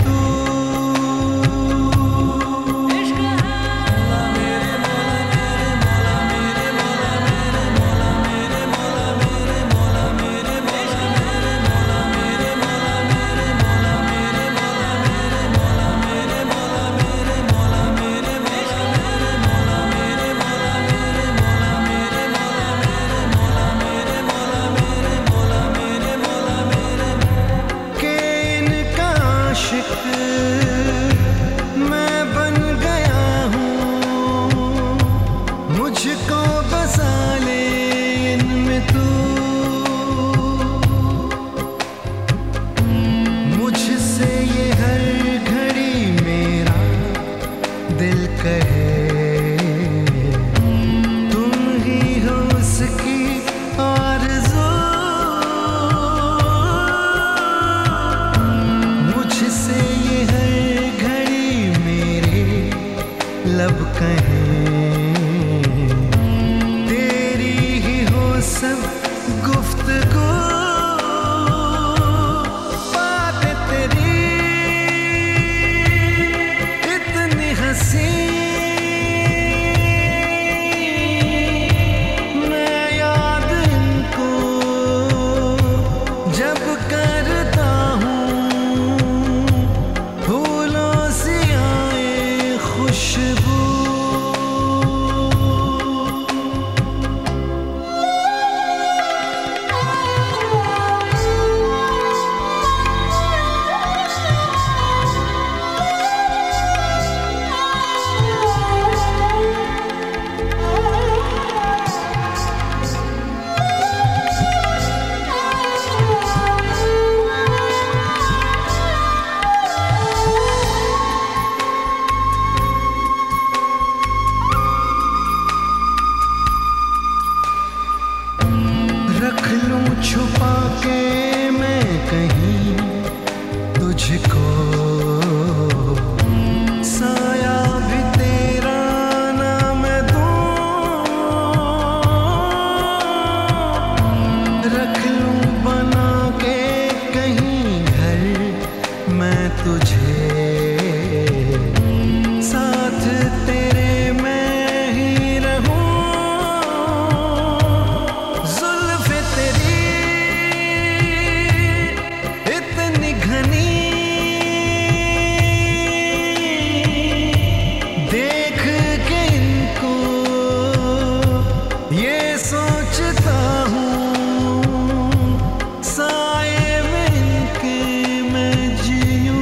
तू मैं बन गया हूँ, मुझको बसा ले इनमें तू। मुझसे ये हर घड़ी मेरा दिल कहे, तुम ही हो उसकी आरज़ू। मुझसे ये हर घड़ी मेरे लब कहें, तेरी ही हो सब गुफ्तगू। बातें तेरी इतनी हंसी, मैं याद इनको जब करता हूँ, फूलों सी आए खुशबू। रख लूं छुपा के मैं कहीं तुझको, साया भी तेरा ना मैं दूं। रख लूं बना के कहीं घर मैं तुझे, साथ तेरे मैं ही रहूं। देख के इनको ये सोचता हूँ, साए में इनके मैं जीऊँ।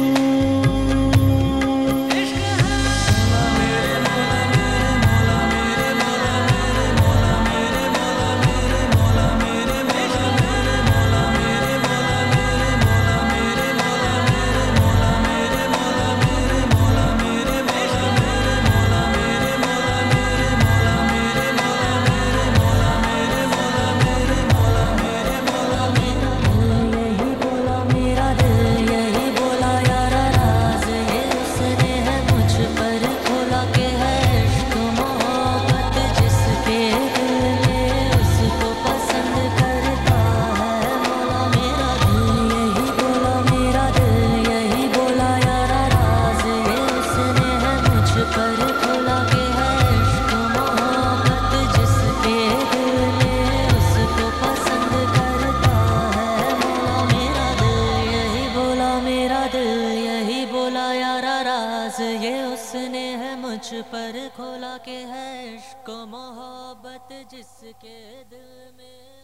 ये उसने है मुझ पर खोला के है इश्क मोहब्बत जिसके दिल में।